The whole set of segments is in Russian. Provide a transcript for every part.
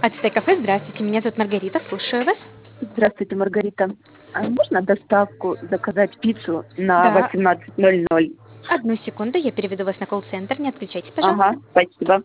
Ацтек-кафе, здравствуйте, меня зовут Маргарита, слушаю вас. Здравствуйте, Маргарита. А можно доставку заказать пиццу на Да, 18:00? одну секунду, я переведу вас на колл-центр, не отключайтесь, пожалуйста. Ага, спасибо.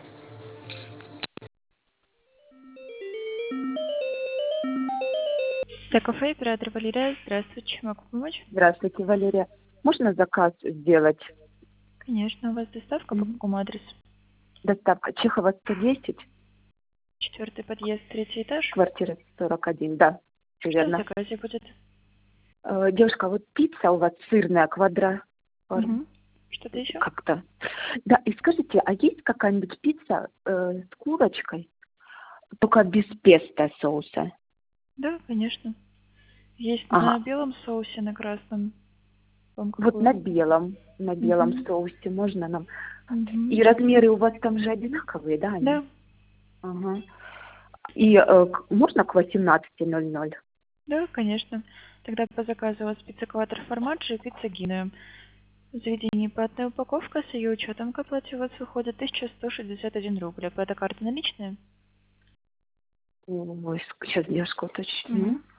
Кафе, оператор Валерия. Здравствуйте, могу помочь? Здравствуйте, Валерия. Можно заказ сделать? Конечно, у вас доставка по какому адресу? Доставка Чехова 110, 4-й подъезд, 3-й этаж. квартира 41, да, всё Что в верно. заказе будет? Девушка, вот пицца у вас сырная, Угу. Что-то еще? как-то. Да, и скажите, а есть какая-нибудь пицца с курочкой, только без песто соуса? Да, конечно. Есть Ага. на белом соусе, на красном. Вам Вот какую? на белом Мгм. соусе можно нам? Мгм. И размеры у вас там же одинаковые, да, они? Да, Ага. И можно к 18:00? да, конечно. Тогда по заказу у вас пицца Кватро Формаджи и пицца Гино. В заведении платная упаковка, с ее учетом к оплате у вас выходит 1161 рубль. Оплата карты наличная? Ой, сейчас, девушка, уточню. Мгм.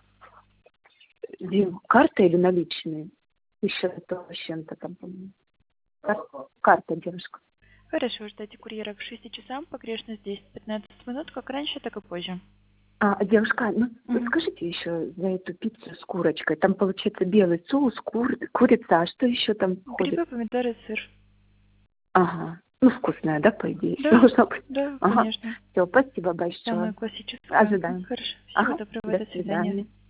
Карта или наличные? 1100 с чем-то там, по-моему. Карта, девушка. Хорошо, ждите курьера к 6 часам, погрешность 10-15 минут, как раньше, так и позже. Девушка, ну Мгм. скажите еще за эту пиццу с курочкой. Там получается белый соус, курица, а что еще там входит? Грибы, помидоры, сыр. Ага. Ну, вкусная, да, по идее, Да, должна быть. да, Ага. конечно. Все, спасибо большое. Самое классическое. Ожидаем. Хорошо. Всего Ага. доброго, До до свидания. свидания.